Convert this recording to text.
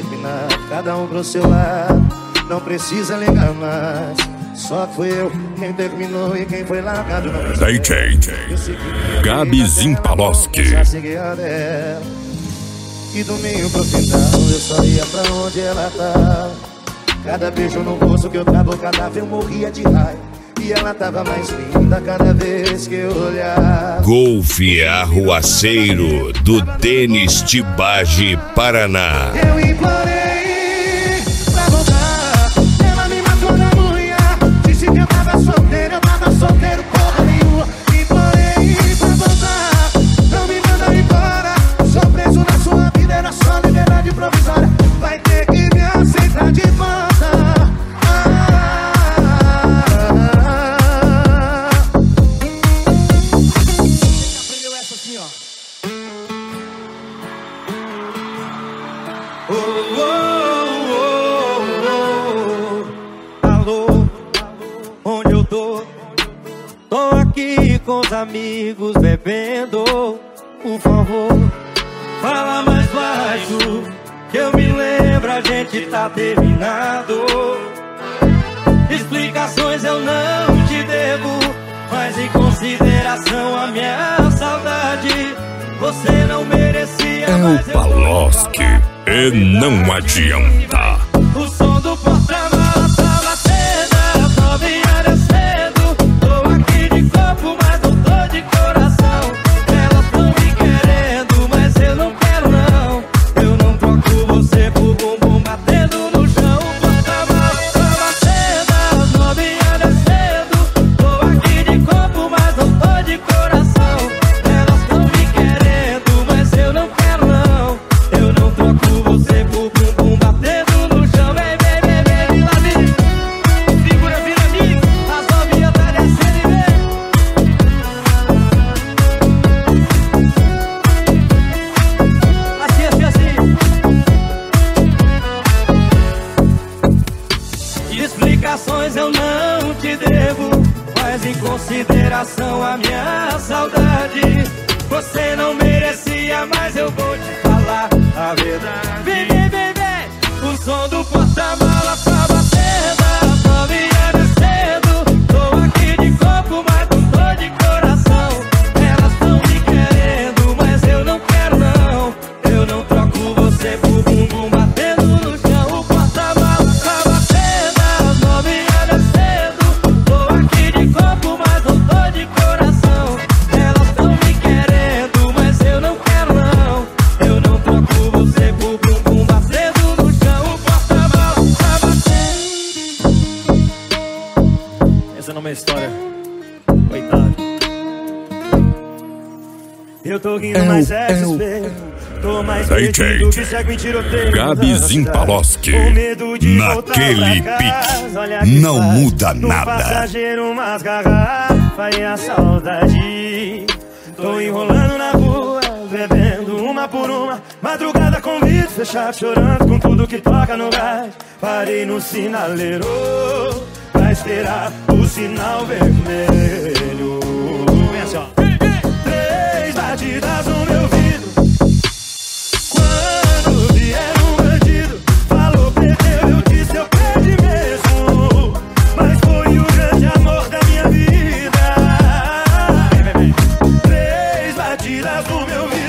terminar, cada um pro seu lado. Não precisa ligar mais. Só fui eu quem terminou e quem foi largado não DJ Gabi Zimpaloski. E do meio pro final eu só ia pra onde ela tava. Cada beijo no rosto que eu tava, cada vez eu morria de raiva. E ela tava mais linda cada vez que eu olhava. Golfe Arruaceiro do Tênis Tibagi, Paraná. Eu implorei pra voltar, ela me matou na unha. Disse que eu tava solteiro, porra nenhuma. Implorei pra voltar, não me manda embora. Sou preso na sua vida, era só liberdade provisória. Vai ter que me aceitar de volta. Aprendeu essa assim, ó. Alô, onde eu tô? Tô aqui com os amigos bebendo. Por favor, fala mais baixo, que eu me lembro, a gente tá terminado. Explicações eu não te devo, mas em consideração a minha saudade, você não merecia. É o Paloski e não adianta. O som do porta-malas tá batendo, às 9 horas cedo. Tô aqui de corpo, mas não tô de coração. Elas tão me querendo, mas eu não quero não. Eu não troco você por bumbum batendo no chão. O porta-malas tá batendo, às 9 horas cedo. Tô aqui de corpo, mas não tô de coração. Elas tão me querendo, mas eu não quero não. Eu não troco você por bumbum batendo no chão. Vem, vem, vem, vem, lá vem. Figura vira mim, as novinhas tá descendo e vem. Assim, assim, assim. Explicações eu não te devo, mas em consideração a minha saudade, você não merecia, mas eu vou te falar a verdade. Vem, vem, vem, vem. O som do porta-malas tá batendo, às 9 horas cedo. Tô aqui de corpo, mas não tô de coração. Elas tão me querendo, mas eu não quero não. Eu não troco você por bumbum batendo no chão. O porta-malas tá batendo, às 9 horas cedo. Tô aqui de corpo, mas não tô de coração. Elas tão me querendo, mas eu não quero não. Eu não troco você por bumbum batendo no chão. O porta-malas tá batendo. Essa não é uma história, coitado. Eu tô rindo, mas é desespero. Tô mais perdido que segue em tiroteio. Gabi Zimpaloski, naquele pique, não muda No nada. passageiro umas garrafas e a saudade. Tô enrolando na rua, bebendo uma por uma. Madrugada com vidro fechado, chorando com tudo que toca no gás. Parei no sinaleiro pra esperar o sinal vermelho. Vem assim, ó. 3 batidas no meu vidro. Quando vier um bandido, falou perdeu, eu disse eu perdi mesmo. Mas foi o grande amor da minha vida. 3 batidas no meu vidro.